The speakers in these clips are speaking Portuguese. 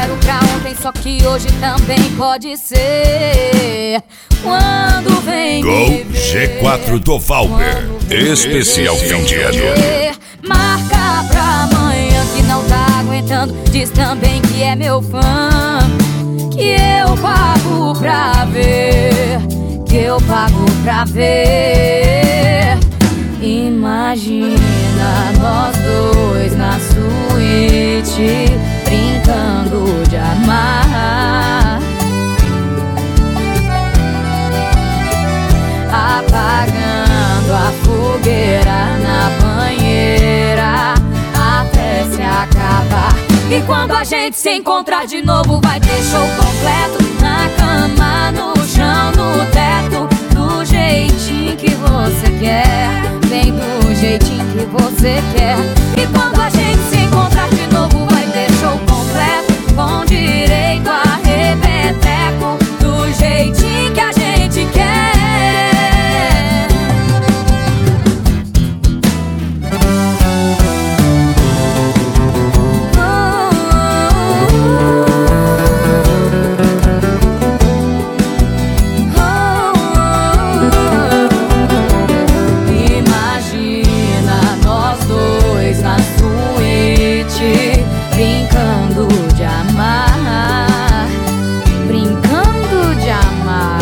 quero pra ontem, só que hoje também pode ser. Quando vem Gol G4 do Valber, especial fim de ano. Marca pra amanhã que não tá aguentando, diz também que é meu fã, que eu pago pra ver, que eu pago pra ver. Imagina nós dois na suíte, brincando de amar, apagando a fogueira na banheira até se acabar. E quando a gente se encontrar de novo, vai ter show completo, na cama, no chão, no teto, do jeitinho que você quer, bem do jeitinho que você quer. E quando a gente se encontrar de novo, vai ter show completo, com direito a repeteco, do jeitinho que a gente quer. Brincando de amar, brincando de amar,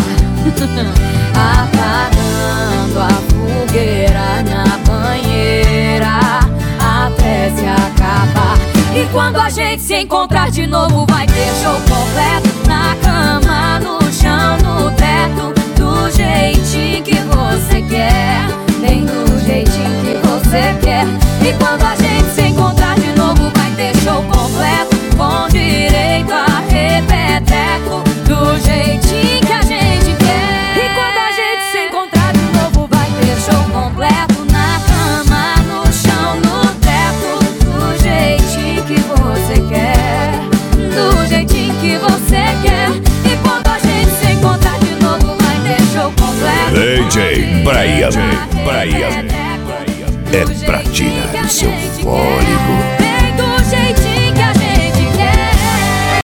apagando a fogueira na banheira até se acabar. E quando a gente se encontrar de novo, vai ter show completo, na cama, no chão, no teto, do jeitinho que você quer, bem do jeitinho que você quer. E quando a gente se encontrar de novo, vai ter show completo, com direito a repeteco, do jeitinho que a gente quer. E quando a gente se encontrar de novo, vai ter show completo, na cama, no chão, no teto, do jeitinho que você quer, do jeitinho que você quer. E quando a gente se encontrar de novo, vai ter show completo, DJ Brian é pra tirar o seu fôlego.